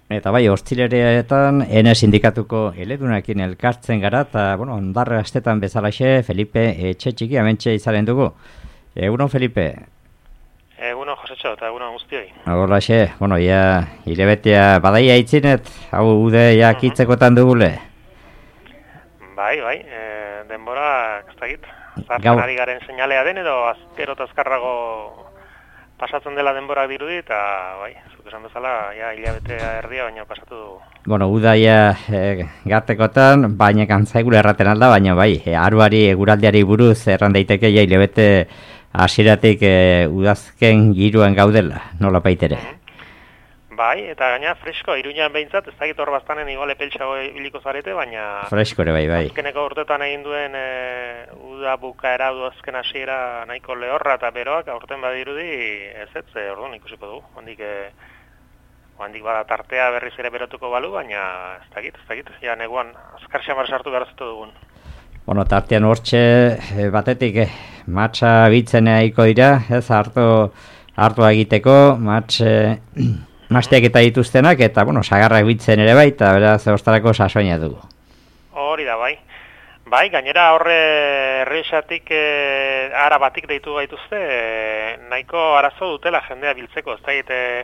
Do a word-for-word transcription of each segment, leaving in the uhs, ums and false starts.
Eta bai, hostzileretan ene sindikatuko eledunekin elkartzen gara, eta, bueno, ondarra astetan bezalaxe, Felipe Etxetxiki amentxe izaren dugu. Egunon, Felipe? Egunon, Josetxo, eta egunon guztioi. Horlaxe, bueno, ja, hilebetea badaia itzinet, hau ude ja kitzekotan dugule. Bai, bai, e, denbora, ez dakit, zartzen ari garen seinalea den, edo azkero eta azkarrago pasatzen dela denbora dirudi, eta bai, zuk esan bezala, ja, hilabetea erdia, baina pasatu dugu. Bueno, udaia e, gartekotan, baina kantzaigula erraten alda, baina bai, e, aruari, eguraldiari buruz erran daiteke, ja, hilabete hasieratik e, udazken giruan gaudela, nola baitere. Mm -hmm. Bai, eta gaina fresko, Iruñan behintzat, ez dakit hor bastanen igual epeltxago ibiliko zarete, baina... Fresko ere bai, bai. Azkeneko urtetan egin duen e, uda bukaera, udazken hasiera nahiko lehorra eta beroak, aurten badirudi, ez ez, orduan ikusiko dugu. Hondik, e, hondik bada tartea berriz ere berotuko balu, baina ez dakit, ez dakit, ja neguan azkar xamar sartu behar zutu dugun. Bueno, tartean hortxe batetik eh, matxa bitzen eaiko dira, ez, hartu, hartu egiteko, matx... Eh, Mazteak eta dituztenak, eta, bueno, sagarrak bitzen ere bai, eta beraz, ostarako sasoina dugu. Hori da, bai. Bai, gainera horre herrixatik, e, arabatik deitu gaituzte, e, nahiko arazo dutela jendea biltzeko, ez da egite,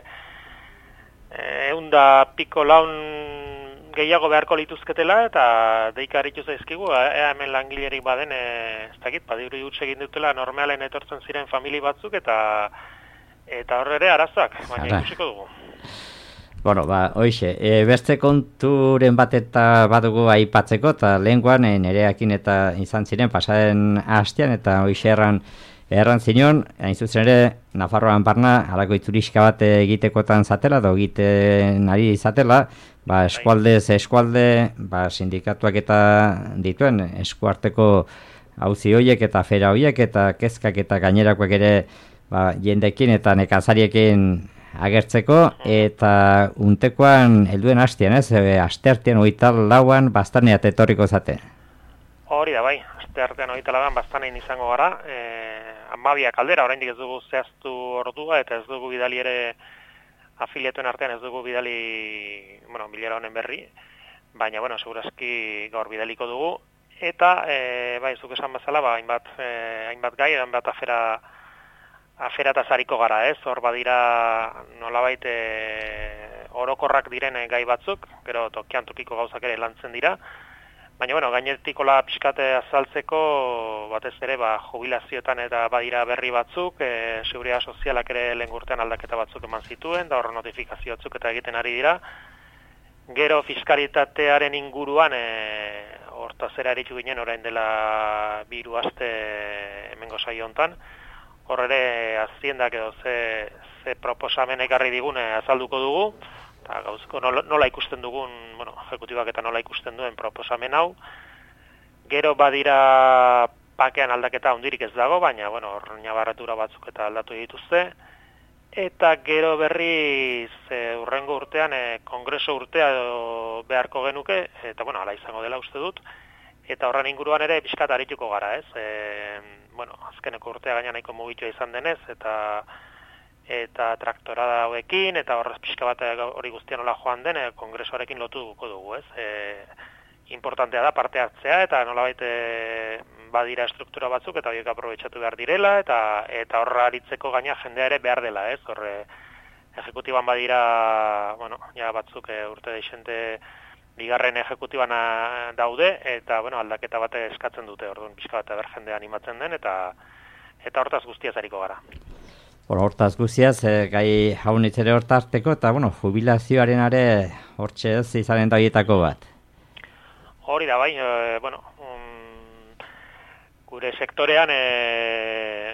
eunda piko laun gehiago beharko lituzketela, eta deika harritu zaizkigu, ea hemen langilerik baden, e, ez da egit, badiri utxe egin dutela, normalen etortzen ziren famili batzuk, eta eta horre ere arazoak, baina ikusiko dugu. Bueno, ba, hoixe, e, beste konturen bat eta badugu aipatzeko, eta lehenkoan e, nereakin eta izan ziren, pasaren hastean, eta hoixe erran, erran zinon, hain zuzen ere, Nafarroan barna, halako ituriska bat egitekotan zatela, edo egiten ari izatela, ba, eskualdez eskualde, ba, sindikatuak eta dituen, eskuarteko auzi hoiek eta afera hoiek, eta kezkak eta gainerakoak ere, ba, jendekin eta nekazariekin agertzeko, eta untekoan helduen hastean, ez? E, asteartean hogeita lauan bastaneat etorriko zate. Hori da, bai. Asteartean hogeita lauan bastanein izango gara. E, Amabia kaldera, oraindik ez dugu zehaztu ordua, eta ez dugu bidali ere afiliatuen artean ez dugu bidali, bueno, bilera honen berri, baina, bueno, segurazki gaur bidaliko dugu. Eta, e, bai, zuk esan bezala, ba, hainbat, e, hainbat gai, hainbat afera afera eta zariko gara, ez? Hor badira nolabait e, orokorrak diren gai batzuk, gero tokian tokiko gauzak ere lantzen dira, baina, bueno, gainetikola pixkate azaltzeko, batez ere, ba, jubilazioetan eta badira berri batzuk, e, seguridad sozialak ere lehen urtean aldaketa batzuk eman zituen, da hor notifikazio batzuk eta egiten ari dira. Gero fiskalitatearen inguruan, e, hortaz ere aritu ginen orain dela biru aste hemengo saio hontan, hor ere aziendak edo ze, ze proposamen ekarri digune azalduko dugu, eta gauzko nola, nola ikusten dugun, bueno, ejekutibak eta nola ikusten duen proposamen hau. Gero badira pakean aldaketa handirik ez dago, baina, bueno, hor nabarratura batzuk eta aldatu dituzte. Eta gero berriz e, urrengo urtean, e, kongreso urtea edo beharko genuke, eta, bueno, hala izango dela uste dut, eta horren inguruan ere pixkat arituko gara, ez? E, bueno, azkeneko urtea gaina nahiko mugitua izan denez, eta eta traktorada hauekin, eta horrez pixka bat hori guztian nola joan den, e, kongresoarekin lotuko dugu, ez? E, importantea da parte hartzea, eta nolabait e, badira estruktura batzuk, eta horiek aprobetxatu behar direla, eta eta horra aritzeko gaina jendea ere behar dela, ez? Horre, ejekutiban badira, bueno, ja batzuk e, urte deixente bigarren ejekutiban daude, eta, bueno, aldaketa bat eskatzen dute, orduan pixka bat ber jendea animatzen den, eta eta hortaz guztiaz hariko gara. Bueno, hortaz guztiaz, e, gai haunitz ere hortarteko, eta, bueno, jubilazioaren are hortxe ez izanen da horietako bat. Hori da, bai, e, bueno, um, gure sektorean e,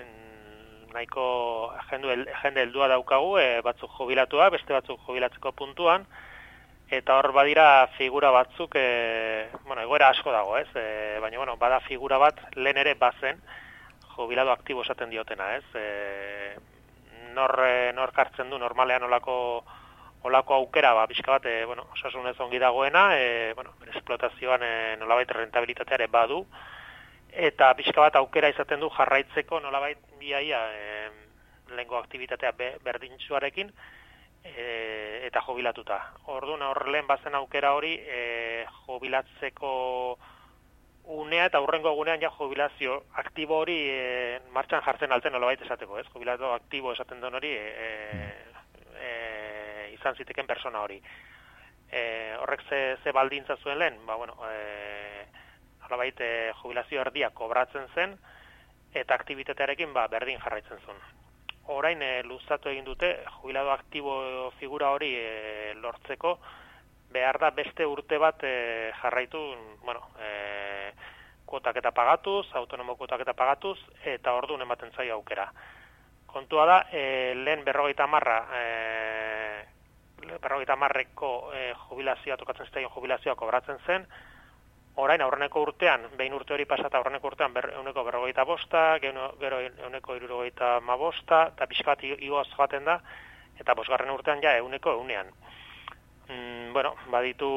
nahiko jende, jende heldua daukagu, e, batzuk jubilatua, beste batzuk jubilatzeko puntuan, eta hor badira figura batzuk, e, bueno, egoera asko dago, ez? E, baina, bueno, bada figura bat lehen ere bazen, jubilado aktibo esaten diotena, ez? E, nor, e, nor kartzen du normalean olako, olako aukera, ba, pixka bat, e, bueno, osasunez ongi dagoena, e, bueno, esplotazioan e, nolabait rentabilitateare badu, eta pixka bat aukera izaten du jarraitzeko nolabait biaia e, lehengo aktibitatea be, berdintzuarekin, e, eta jubilatuta. Orduan hor lehen bazen aukera hori e, jubilatzeko unea eta hurrengo egunean ja jubilazio aktibo hori e, martxan jartzen altzen nolabait esateko, ez? Jubilazio aktibo esaten den hori e, e, izan ziteken persona hori. E, horrek ze, ze baldintza zuen lehen, ba, bueno, e, nolabait e, jubilazio erdia kobratzen zen eta aktibitatearekin ba, berdin jarraitzen zuen. Orain e, luzatu egin dute jubilado aktibo figura hori e, lortzeko behar da beste urte bat e, jarraitu, bueno, e, kuotak eta pagatuz, autonomo kuotak eta pagatuz, eta orduan ematen zaio aukera. Kontua da, e, lehen berrogeita marra, e, berrogeita marreko e, jubilazioa, tokatzen zitaion jubilazioa kobratzen zen, orain aurreneko urtean, behin urte hori pasata aurreneko urtean ber, euneko berrogeita bosta, gero, gero euneko irurogeita ma bosta, eta pixka bat igoaz joaten da, eta bosgarren urtean ja euneko eunean. Mm, bueno, baditu,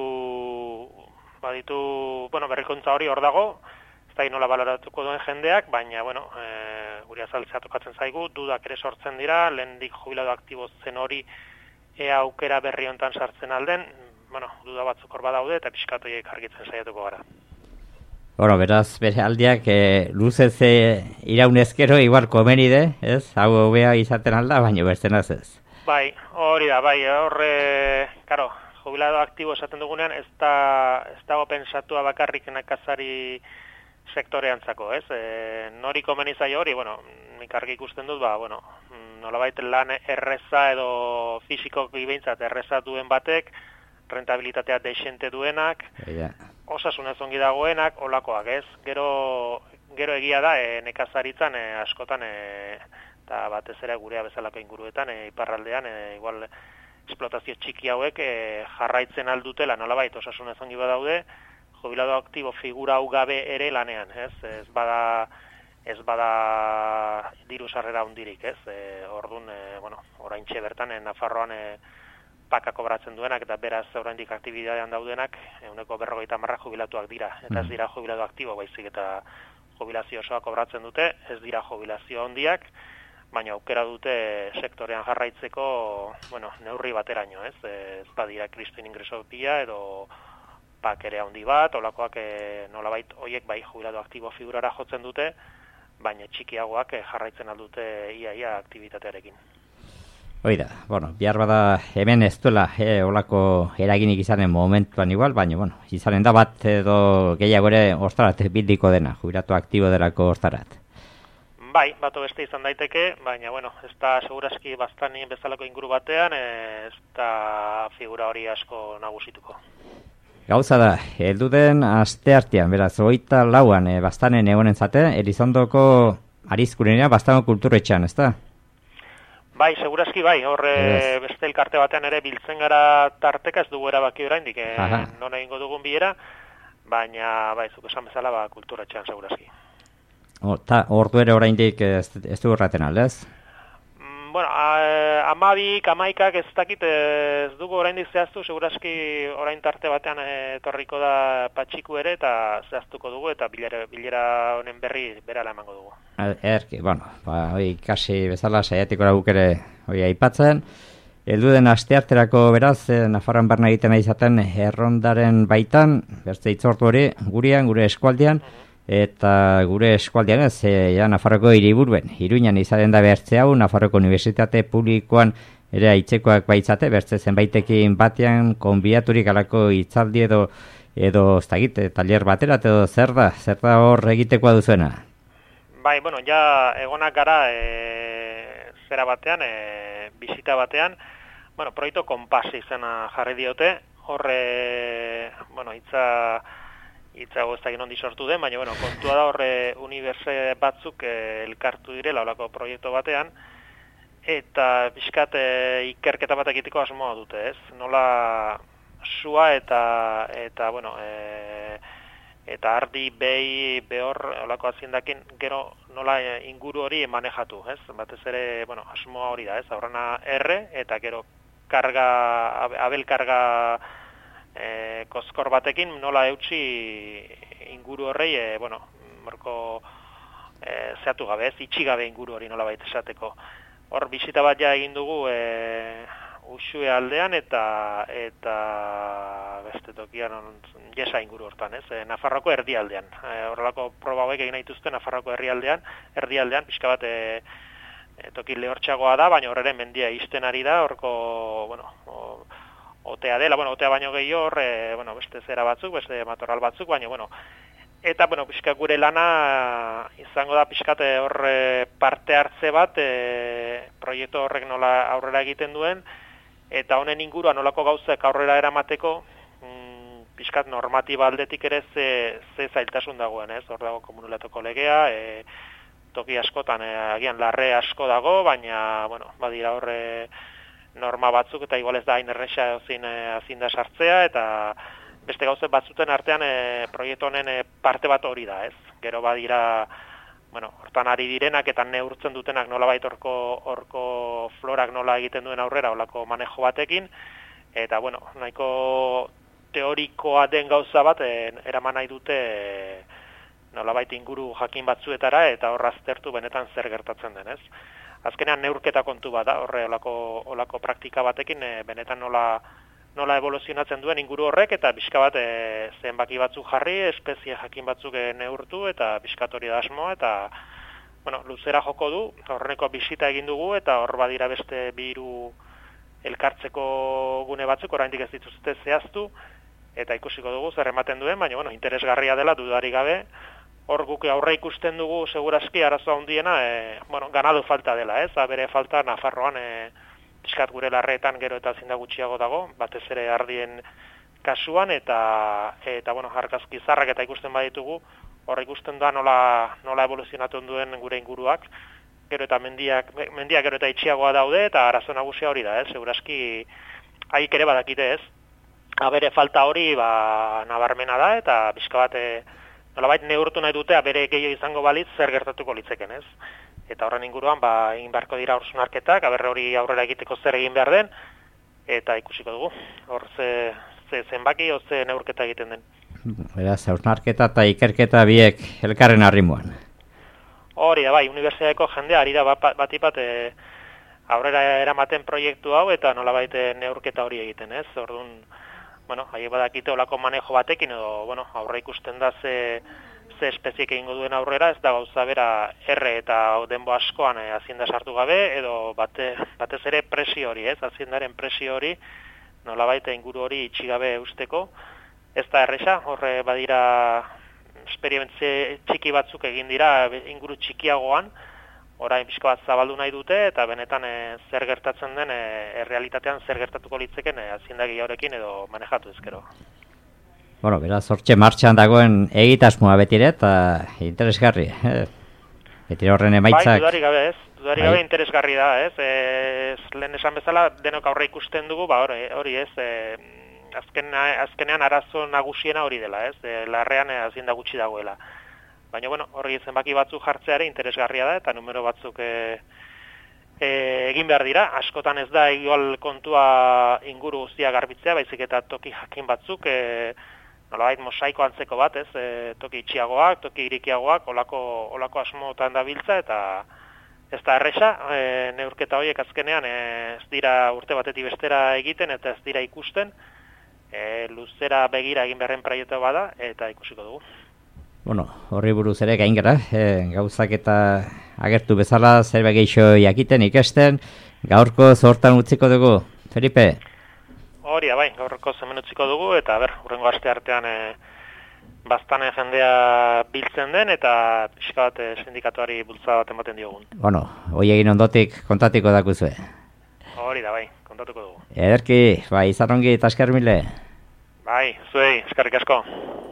baditu, bueno, berrikuntza hori hor dago, ez da nola baloratuko duen jendeak, baina, bueno, e, guri azaltzea tokatzen zaigu, dudak ere sortzen dira, lehendik jubilado aktibo zen hori ea aukera berri hontan sartzen alden, bueno, duda batzuk hor badaude eta pixkatoiek argitzen saiatuko gara. Bueno, beraz, bere aldiak e, luzez e, iraunezkero igual komenide, ez? Hau hobea izaten alda, baina bertzen ez. Bai, hori da, bai, horre, karo, jubilado aktibo esaten dugunean, ez da, ez dago pensatua bakarrik nekazari sektoreantzako, ez? E, nori komeni zaio hori, bueno, nik argi ikusten dut, ba, bueno, nolabait lan erreza edo fisikoki behintzat erreza duen batek, rentabilitatea deixente duenak, yeah. Osasunez ongi dagoenak, olakoak, ez? Gero, gero egia da, e, nekazaritzan e, askotan, e, eta batez ere gurea bezalako inguruetan, e, iparraldean, e, igual esplotazio txiki hauek e, jarraitzen aldutela, nolabait, osasunez ongi badaude, jubilado aktibo figura hau gabe ere lanean, ez? Ez bada, ez bada diru sarrera hundirik, ez? E, ordun, e, bueno, oraintxe bertan, e, Nafarroan, e, paka kobratzen duenak, eta beraz oraindik aktibitatean daudenak, euneko berrogeita marra jubilatuak dira. Eta ez dira jubilatu aktibo, baizik eta jubilazio osoa kobratzen dute, ez dira jubilazio handiak, baina aukera dute sektorean jarraitzeko, bueno, neurri bateraino, ez? Ez badira kristin ingreso pila, edo pak ere handi bat, olakoak e, nolabait hoiek bai jubilatu aktibo figurara jotzen dute, baina txikiagoak e, jarraitzen aldute ia-ia aktibitatearekin. Oida, bueno, bihar bada hemen ez duela e, olako eraginik izanen momentuan igual, baina, bueno, izanen da bat edo gehiago ere ostarat bildiko dena, jubilatu aktibo delako ostarat. Bai, bato beste izan daiteke, baina, bueno, ez da segurazki bastani bezalako inguru batean, ez da figura hori asko nagusituko. Gauza da, heldu den asteartean, beraz, hogeita lauan e, bastanen egonen zate, Elizondoko arizkurenea bastano kulturetxean, ez da? Bai, segurazki bai, horre yes. Beste elkarte batean ere biltzen gara tarteka, ez dugu erabaki oraindik, eh, non egingo dugun biera, baina, bai, zuk esan bezala, ba, kulturetxean segurazki. Eta ordu ere oraindik ez, ez du erraten aldez? Mm, bueno, amabik, amaikak ez dakit ez dugu oraindik zehaztu, segurazki orain tarte batean etorriko da patxiku ere, eta zehaztuko dugu, eta bilera, bilera honen berri berala emango dugu. Erki, bueno, ba, hoi kasi bezala saiatiko laguk ere hoi aipatzen. Heldu den astearterako beraz, eh, Nafarroan barna egiten ari izaten errondaren baitan, bertze itzortu hori, gurean, gure eskualdean, eta gure eskualdean ez, e, ja, Nafarroko hiriburuen, Iruñan izaten da bertze hau, Nafarroko Unibertsitate Publikoan ere aitzekoak baitzate, bertze zenbaitekin batean, konbiaturik alako hitzaldi edo, edo, ez da egite, taller batera, edo zer da, zer da hor egitekoa duzuena? Bai, bueno, ja egonak gara e, zera batean, e, bisita batean, bueno, proiektu konpas izena jarri diote, horre, bueno, itza, itza goztak inondi sortu den, baina, bueno, kontua da horre uniberse batzuk e, elkartu direla olako proiektu batean, eta pixkat e, ikerketa bat egiteko asmoa dute, ez? Nola sua eta, eta bueno, e, eta ardi behi behor olako aziendakin gero nola inguru hori manejatu, ez? Batez ere, bueno, asmoa hori da, ez? Aurrena R eta gero karga, abel karga e, kozkor batekin nola eutxi inguru horrei, e, bueno, morko e, zehatu gabe, ez? Itxi gabe inguru hori nola baita esateko. Hor, bisita bat ja egin dugu e, Uxue aldean eta eta beste tokian Jesa inguru hortan, ez? E, Nafarroko erdialdean. E, horrelako proba hauek egin dituzte Nafarroko herrialdean, erdialdean pixka bat e, e, toki lehortxagoa da, baina horreren mendia izten ari da, horko, bueno, o, otea dela, bueno, otea baino gehiago hor, e, bueno, beste zera batzuk, beste matorral batzuk, baina, bueno, eta, bueno, pixka gure lana izango da pixkate hor parte hartze bat, e, proiektu horrek nola aurrera egiten duen, eta honen inguruan nolako gauzak aurrera eramateko, mm, pixkat normatiba aldetik ere ze, ze zailtasun dagoen, ez? Hor dago komunulatoko legea, e, toki askotan, e, agian larre asko dago, baina, bueno, badira horre norma batzuk, eta igual ez da hain erresa ezin ezin da sartzea, eta beste gauze batzuten artean e, proiektu honen e, parte bat hori da, ez? Gero badira, bueno, hortan ari direnak eta neurtzen dutenak nolabait horko horko florak nola egiten duen aurrera holako manejo batekin, eta bueno, nahiko teorikoa den gauza bat e, eraman nahi dute e, nolabait inguru jakin batzuetara eta hor aztertu benetan zer gertatzen den, ez? Azkenean neurketa kontu bat da, horre holako holako praktika batekin e, benetan nola nola evoluzionatzen duen inguru horrek, eta pixka bat e, zenbaki batzuk jarri, espezie jakin batzuk e, neurtu, eta pixkat hori da asmoa, eta bueno, luzera joko du, horreneko bisita egin dugu, eta hor badira beste bi hiru elkartzeko gune batzuk, oraindik ez dituzte zehaztu, eta ikusiko dugu zer ematen duen, baina bueno, interesgarria dela dudarik gabe, hor guk aurre ikusten dugu segurazki arazoa handiena, e, bueno, ganadu falta dela, ez? Bere falta Nafarroan e, pixkat gure larreetan gero eta zinda gutxiago dago, batez ere ardien kasuan, eta, eta bueno, argazki zarrak eta ikusten baditugu, hor ikusten da nola, nola evoluzionatu duen gure inguruak, gero eta mendiak, mendiak gero eta itxiagoa daude, eta arazo nagusia hori da, ez? Segurazki, haik ere badakite, ez? Abere falta hori, ba, nabarmena da, eta pixka bat, e, nolabait neurtu nahi dute, abere gehiago izango balitz, zer gertatuko litzeken, ez? Eta horren inguruan, ba, egin beharko dira haursunarketak, aberre hori aurrera egiteko zer egin behar den, eta ikusiko dugu, hor ze, ze zenbaki, o ze neurketa egiten den. Beraz, hausnarketa eta ikerketa biek elkarren arrimuan. Hori da, bai, unibertsitateko jendea, ari da bat, batipat, e, aurrera eramaten proiektu hau, eta nolabait neurketa hori egiten, ez? Orduan, bueno, haiek badakite olako manejo batekin, edo, bueno, aurre ikusten da ze, ze espeziek egingo duen aurrera, ez da gauza bera erre eta denbo askoan e, azienda sartu gabe, edo bate, batez ere presio hori, ez? Aziendaren presio hori, nolabait inguru hori itxigabe usteko, ez da erresa, horre badira esperientzia txiki batzuk egin dira inguru txikiagoan, orain pixka bat zabaldu nahi dute, eta benetan e, zer gertatzen den, e, errealitatean zer gertatuko litzeken e, azienda gehiagorekin edo manejatu ezkero. Bueno, beraz, hortxe martxan dagoen egitasmoa betire, eta interesgarri. Eh? Betire horren emaitzak... Bai, dudarik gabe, ez? Dudarik gabe interesgarri da, ez? E, lehen esan bezala, denok aurre ikusten dugu, ba, hori, hori ez, e, azken, azkenean arazo nagusiena hori dela, ez? E, larrean e, azienda gutxi dagoela. Baina, bueno, hori zenbaki batzuk jartzeare interesgarria da, eta numero batzuk e, e, egin behar dira. Askotan ez da, igual kontua inguru guztia garbitzea, baizik eta toki jakin batzuk, e, nolabait mosaiko antzeko bat, ez, e, toki itxiagoak, toki irikiagoak, olako, olako asmotan dabiltza, eta ez da erresa, e, neurketa horiek azkenean e, ez dira urte batetik bestera egiten, eta ez dira ikusten, e, luzera begira egin beharren proiektu bada, eta ikusiko dugu. Bueno, horri buruz ere gain gara, e, gauzak eta agertu bezala zerbait gehiago jakiten ikasten, gaurko zortan utziko dugu, Felipe? Hori da, bai, gaurko hemen utziko dugu, eta ber, hurrengo aste artean e, bastane jendea biltzen den, eta pixka bat e, sindikatuari bultza bat ematen diogun. Bueno, hoi egin ondotik kontatiko dakuzue. Hori da, bai, kontatuko dugu. Ederki, bai, izan ongi eta esker mile. Bai, zuei, eskerrik asko.